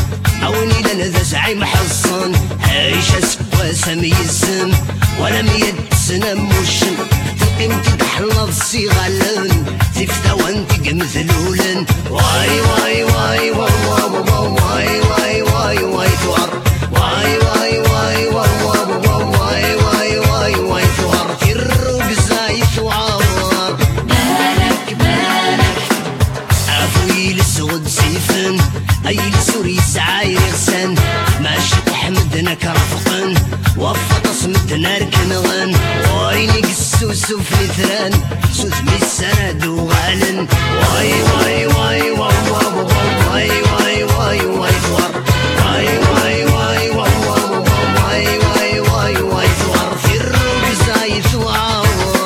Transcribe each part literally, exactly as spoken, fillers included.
عوني لنا ذا زعيم حصن عيش سكوا سمي السم ولا مية سنة موشن تقيمتي تحلى الصغالن تفتا وانتي قمثلولن واي واي واي واي واي واي واي واي ثوار واي واي واي واي واي واي واي واي ثوار في الروق زاي ثوار مالك مالك عفوي للسود سيفن اي لسوري سعاير غسان ماشي تحمدنا كرفقن وفط صمتنا ركنغن ويني قسوس وفي ثران سوث بالسند وغالن واي واي واي واي واي واي واي واي ثوار واي واي واي واي واي واي واي ثوار في الروق زاي ثوار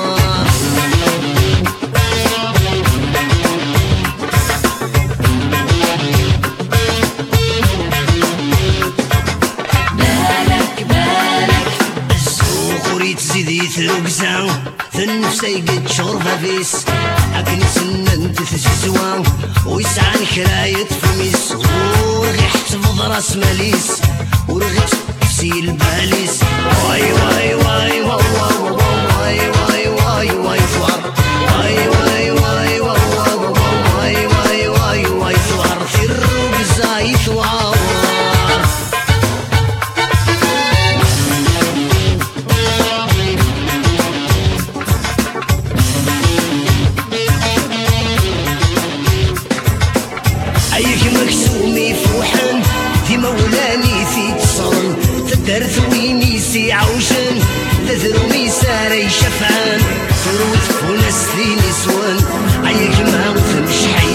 مالك مالك الزوخوري تزيدي ثلوكزا ثنفسا يقد شرفة فيس أكني سنن تثجزوا ويسعى كراية فميس ورغي حتفض راس ماليس ورغي تفسي الباليس واي واي واي واي واي واي واي واي ثوار واي واي واي واي واي واي واي ثوار في الروق زاي ثوار أيك مكسومي فوحن في مولاني في تصرن تدرث ويني سي عوشن تذرومي ساري شفعان تروت فونس ذي نسوان أيك ما وثمش حي